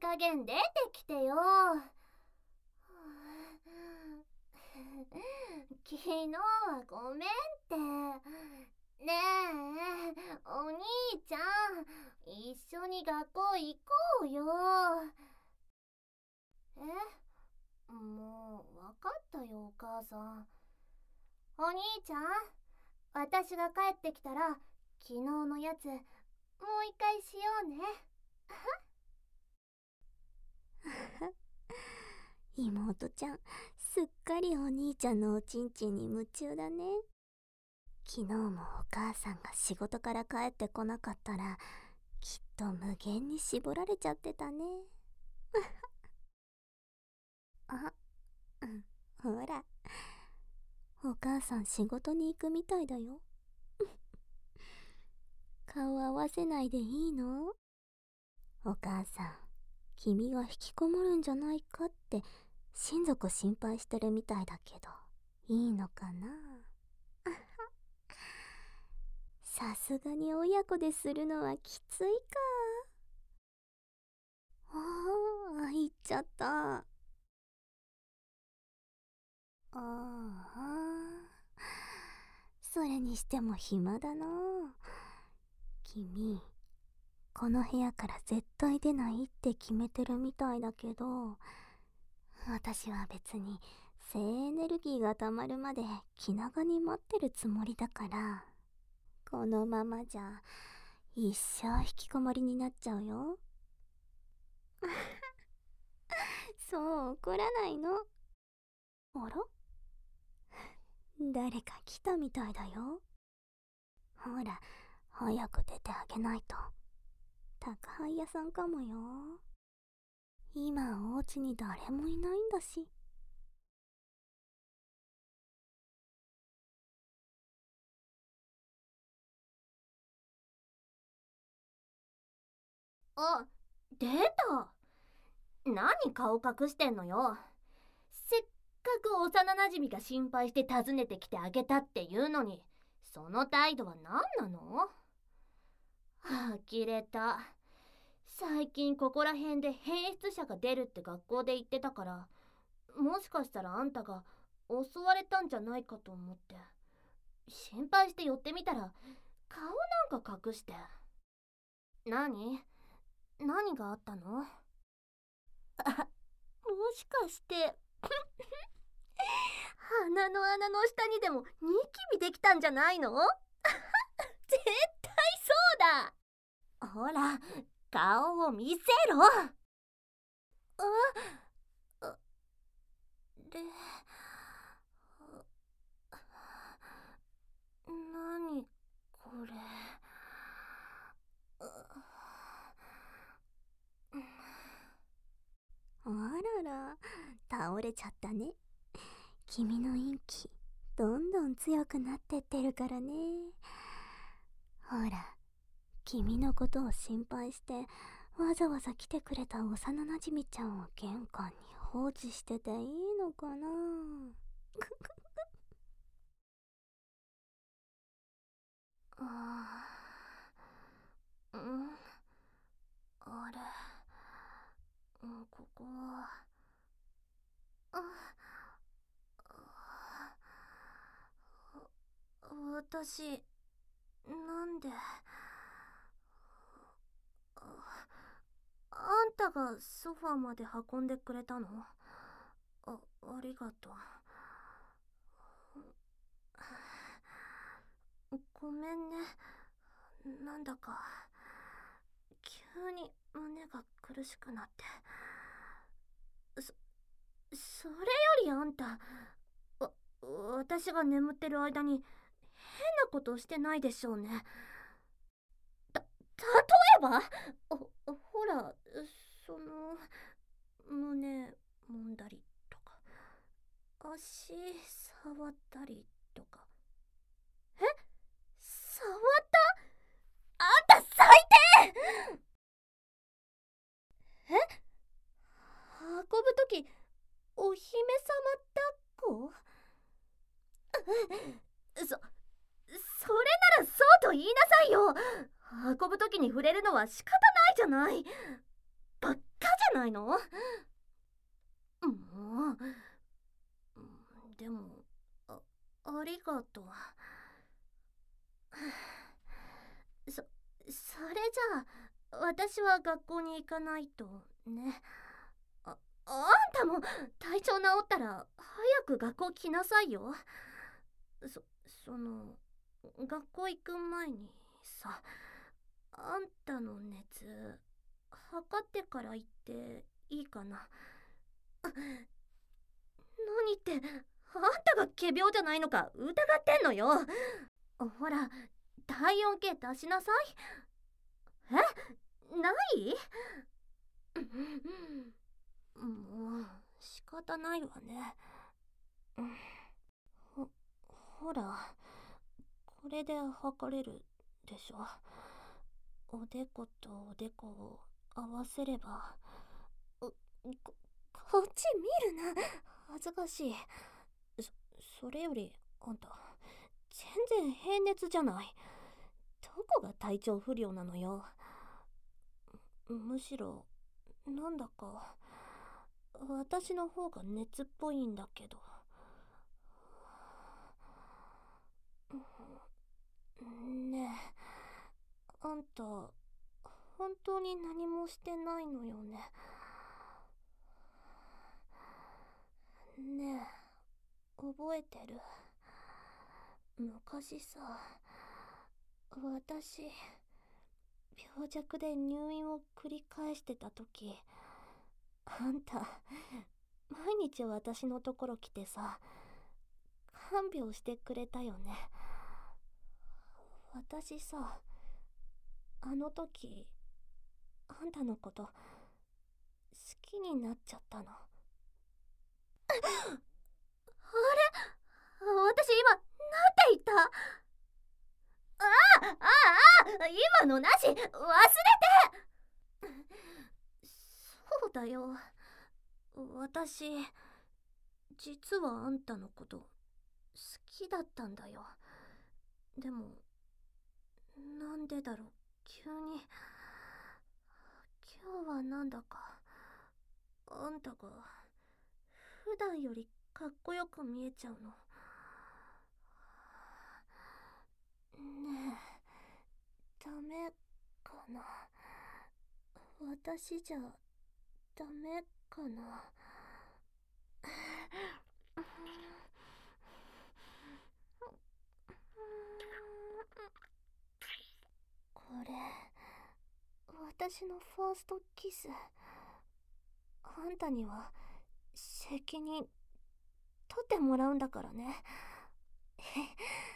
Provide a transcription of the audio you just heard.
加減出てきてよ。昨日はごめんって。ねえ、お兄ちゃん、一緒に学校行こうよ。もう分かったよ、お母さん。お兄ちゃん、私が帰ってきたら昨日のやつもう一回しようね。 妹ちゃん、すっかりお兄ちゃんのおちんちんに夢中だね。昨日もお母さんが仕事から帰ってこなかったら、きっと無限に絞られちゃってたね。あ、ほら、お母さん仕事に行くみたいだよ。顔合わせないでいいの？お母さん、君が引きこもるんじゃないかって親族心配してるみたいだけど、いいのかな？さすがに親子でするのはきついか。行っちゃった。それにしても暇だな。君、この部屋から絶対出ないって決めてるみたいだけど、私は別に性エネルギーが溜まるまで気長に待ってるつもりだから、このままじゃ一生引きこもりになっちゃうよ。そう怒らないの。あら？誰か来たみたいだよ。ほら、早く出てあげないと。宅配屋さんかもよ。今お家に誰もいないんだし。 あ、出た。何顔隠してんのよ。せっかく幼なじみが心配して訪ねてきてあげたっていうのに、その態度は何なの？呆れた。最近ここら辺で変質者が出るって学校で言ってたから、もしかしたらあんたが襲われたんじゃないかと思って心配して寄ってみたら、顔なんか隠して。何があったの？もしかして鼻の穴の下にでもニキビできたんじゃないの？絶対そうだ。ほら、顔を見せろ。で、何これ？ あらら、倒れちゃったね。君の陰気、どんどん強くなってってるからね。ほら、君のことを心配してわざわざ来てくれた幼なじみちゃんを玄関に放置してていいのかな。 あれ、ここは。私、なんで。あんたがソファーまで運んでくれたの？ありがとう。ごめんね。なんだか急に胸が苦しくなって。それよりあんた、私が眠ってる間に変なことをしてないでしょうね。例えば、ほら、その、胸揉んだりとか、足触ったりとか。触った？あんた最低！運ぶとき、お姫様抱っこ？それならそうと言いなさいよ。運ぶときに触れるのは仕方ないじゃない。 ばっかじゃないの。もうでもありがとう。それじゃあ私は学校に行かないとね。あんたも体調治ったら早く学校来なさいよ。その学校行く前にさ、あんたの熱測ってから行っていいかな。何ってあんたが仮病じゃないのか疑ってんのよ。ほら体温計出しなさい。ない？もう仕方ないわね。ほらこれで測れるでしょ。おでことおでこを合わせれば。こっち見るな、恥ずかしい。それよりあんた全然平熱じゃない。どこが体調不良なのよ。むしろなんだか私の方が熱っぽいんだけど。ねえ、あんた本当に何もしてないのよね。ねえ、覚えてる？昔さ、私病弱で入院を繰り返してた時、あんた毎日私のところ来てさ、看病してくれたよね。私さ、あの時あんたのこと好きになっちゃったの。あれ、私今なんて言った？今のなし、忘れて。そうだよ、私実はあんたのこと好きだったんだよ。でもなんでだろう、急に今日はなんだかあんたが普段よりかっこよく見えちゃうの。ねえ、ダメかな。私じゃダメかな。これ私のファーストキス。あんたには責任取ってもらうんだからね。